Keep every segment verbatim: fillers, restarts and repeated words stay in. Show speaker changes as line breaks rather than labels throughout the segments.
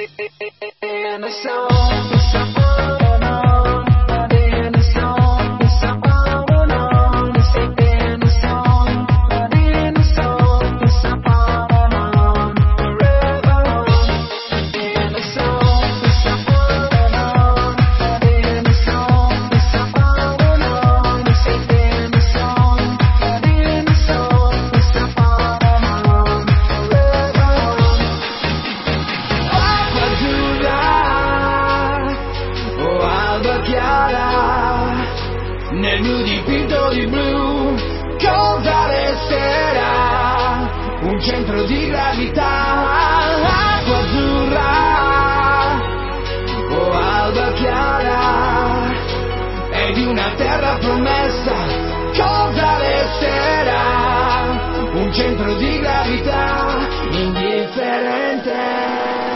Nel mio dipinto di blu, cosa resterà? Un centro di gravità, acqua azzurra o alba chiara, e di una terra promessa, cosa resterà? Un centro di gravità indifferente.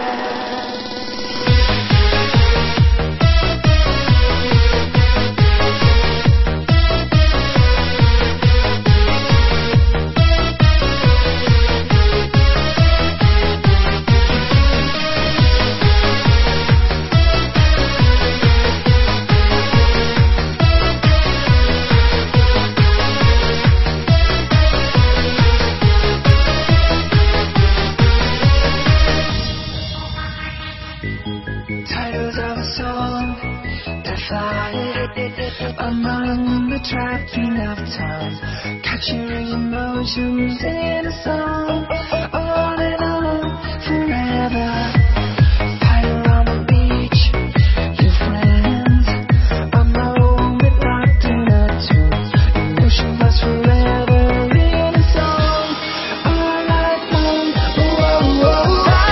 Titles of a song that fly among the trapping of time, capturing emotions in a song, on and on forever. Fire on the beach, your friends, a moment locked in a tune, emotionless forever in a song, all night long. Whoa, whoa.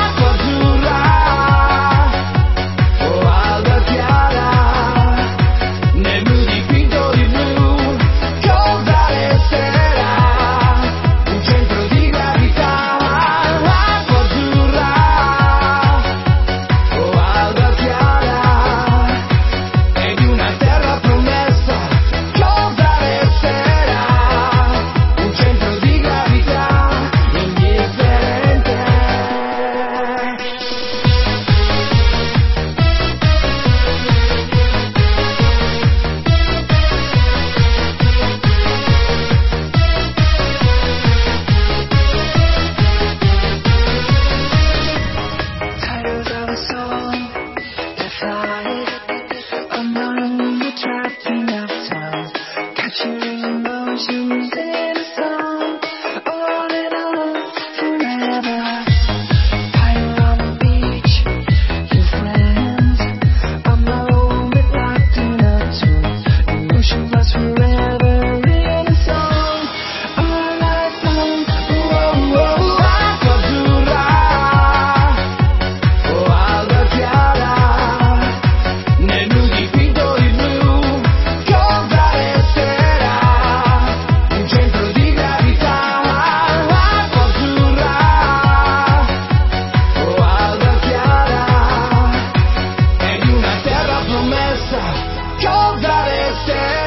Cosa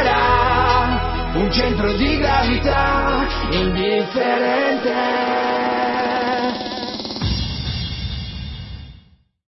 resterà? Un centro di gravità indifferente.